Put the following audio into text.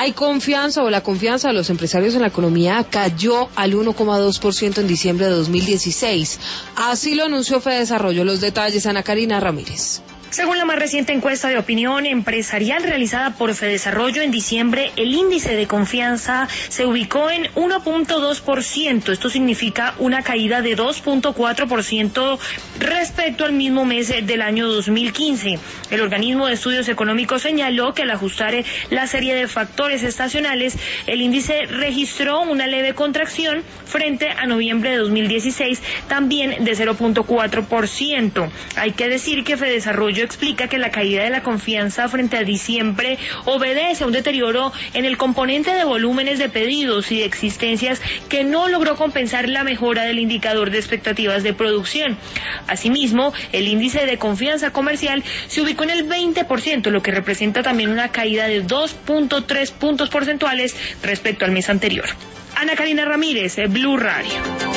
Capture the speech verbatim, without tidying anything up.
Hay confianza o la confianza de los empresarios en la economía cayó al uno coma dos por ciento en diciembre de dos mil dieciséis. Así lo anunció Fedesarrollo. Los detalles, Ana Karina Ramírez. Según la más reciente encuesta de opinión empresarial realizada por Fedesarrollo en diciembre, el índice de confianza se ubicó en uno punto dos por ciento. Esto significa una caída de dos punto cuatro por ciento respecto al mismo mes del año dos mil quince. El organismo de estudios económicos señaló que al ajustar la serie de factores estacionales, el índice registró una leve contracción frente a noviembre de dos mil dieciséis, también de cero punto cuatro por ciento. Hay que decir que Fedesarrollo explica que la caída de la confianza frente a diciembre obedece a un deterioro en el componente de volúmenes de pedidos y de existencias que no logró compensar la mejora del indicador de expectativas de producción. Asimismo, el índice de confianza comercial se ubicó en el veinte por ciento, lo que representa también una caída de dos punto tres puntos porcentuales respecto al mes anterior. Ana Karina Ramírez, Blue Radio.